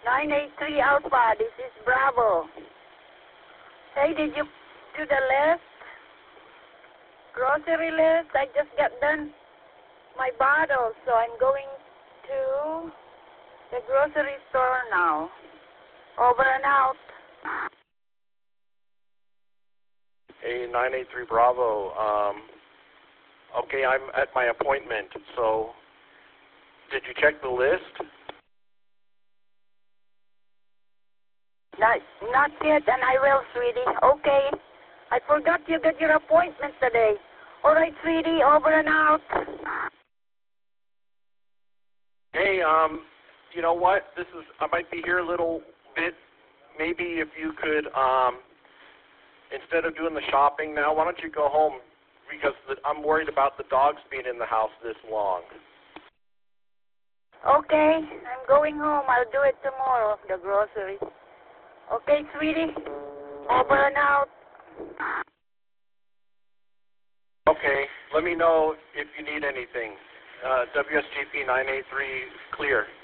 983 Alpha, this is Bravo. Hey, did you do the list? Grocery list? I just got done my bottles, so I'm going to the grocery store now. Over and out. Hey, 983 Bravo. Okay, I'm at my appointment, so did you check the list? Not yet, and I will, sweetie. Okay. I forgot you got your appointment today. All right, sweetie, over and out. Hey, you know what? I might be here a little bit. Maybe if you could, instead of doing the shopping now, why don't you go home? Because I'm worried about the dogs being in the house this long. Okay, I'm going home. I'll do it tomorrow, the groceries. Okay, sweetie? Over and out. Okay, let me know if you need anything. WSGP 983 clear.